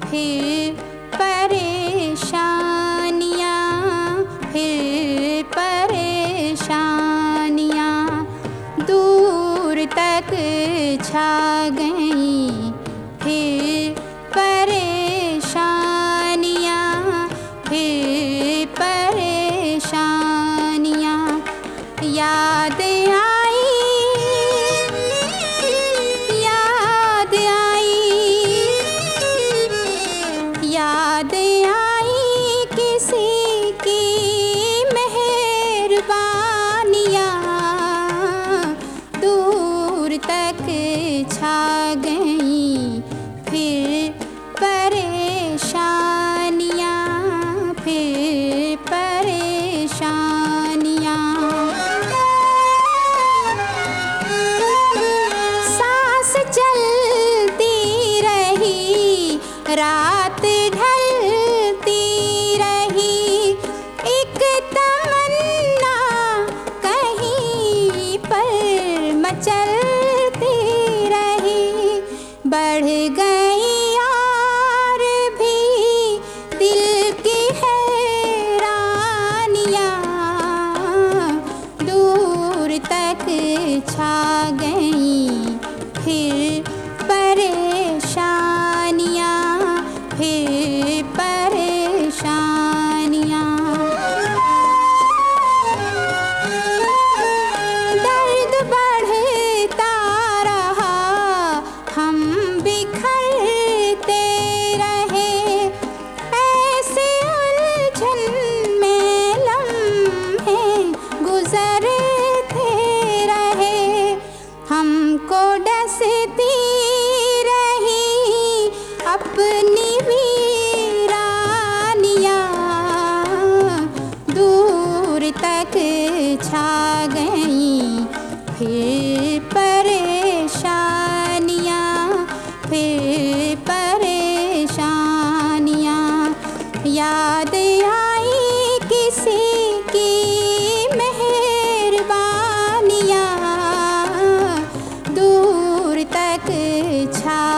फिर परेशानियाँ, फिर परेशानियाँ दूर तक छा गईं। फिर परेशानियाँ, फिर परेशानियाँ याद आई, याद आई, याद आई किसी की मेहरबानियाँ दूर तक छा गईं। फिर परेशानियाँ, फिर परेशानियाँ सांस चलती रही, रात ढलती रही, एक तमन्ना कहीं पर मचलती रही। बढ़ गई और भी दिल की हैरानियाँ दूर तक छा गईं। फिर परेशानियाँ, फिर परेशानियाँ दर्द बढ़ता रहा, हम बिखरते रहे, ऐसे उलझन में लम्हे गुजरते रहे। हमको डसती रही अपनी वीरानियाँ दूर तक छा गईं। फिर परेशानियाँ, फिर परेशानियाँ याद आई किसी की मेहरबानियाँ दूर तक छा